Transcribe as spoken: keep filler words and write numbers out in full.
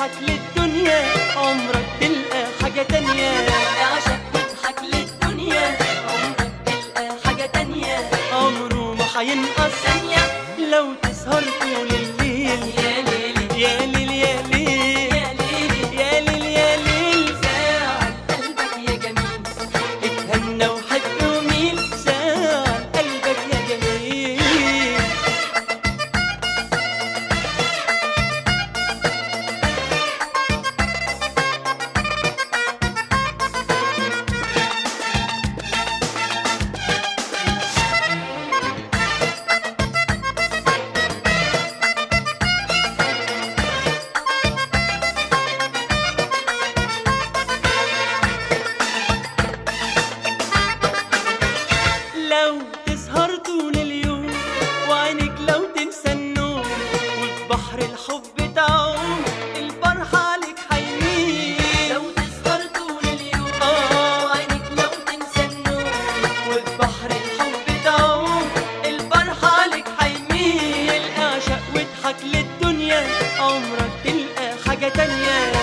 واضحك للدنيا عمرك تلقى حاجة تانية. اعشق واضحك للدنيا عمرك تلقى حاجة تانية. عمره ما هينقص ثانية لو تسهر طول الليل. يا ليلي يا ليل يا ليل يا ليلي يا ليل يا ليل ساعد قلبك يا جميل. اتهنى وحب وميل ساعة قلبك يا جميل. لو تسهر طول اليوم وعينك لو تنسى النوم وفي بحر الحب تعوم الفرحة عليك هيميل. لو تسهر طول اليوم آه. وعينك لو تنسى النوم وفي بحر الحب تعوم الفرحة عليك هيميل. اعشق واضحك للدنيا عمرك تلقى حاجة تانية.